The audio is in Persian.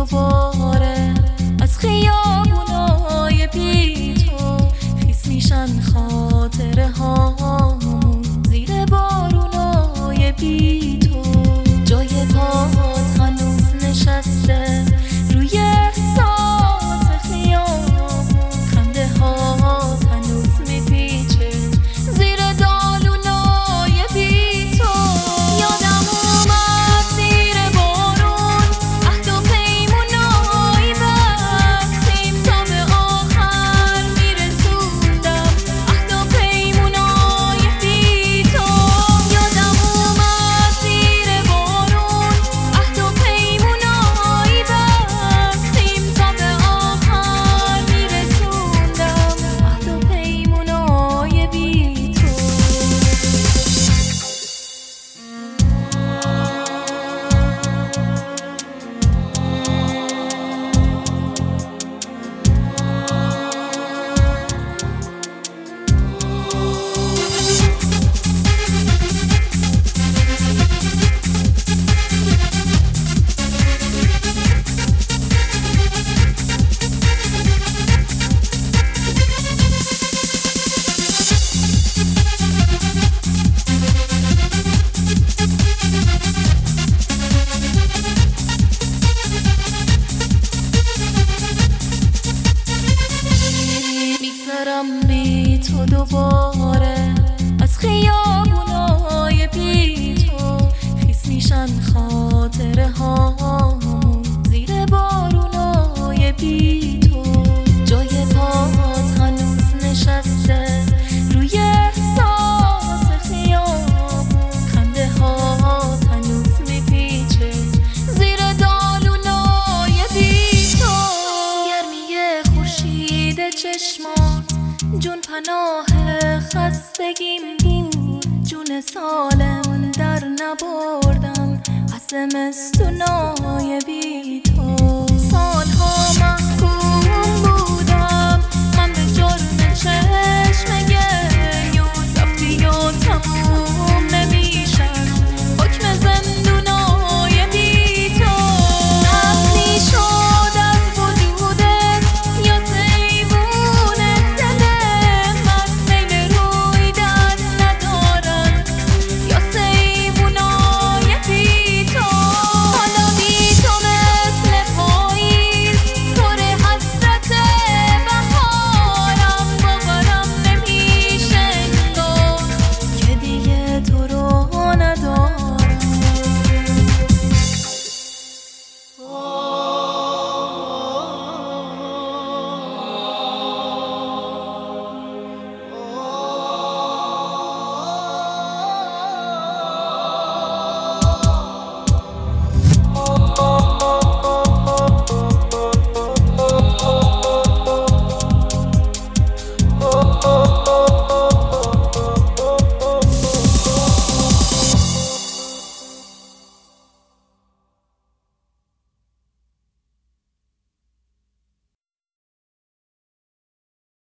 دوباره از خیابونای بی تو خیس میشن خاطره هامون زیر بارونای بی تو. جای پات هنوز نشسته روی احساس خیابون، خنده هات هنوز میپیچه زیر دالونای بی تو. یادم اومد زیر بارون عهد و پیمونایی بستیم تا به آخر میرسوندم عهد و پیمونای بی تو. یادم اومد زیر بارون عهد و پیمونایی بستیم تا به آخر میرسوندم عهد و پیمونای بی تو. میگذرم بی تو دوباره از خیابونای بی تو خیس میشن خاطره هامون زیر بارونای بی تو. جای پات هنوز نشسته روی احساس خیابون، خنده هات هنوز میپیچه زیر دالونای بی تو. گرمی خورشید چشمات جون پناه خستگیم بود، جون سالم در نبردم از زمستونای بی تو. سالها محکوم بودم من به جرم چه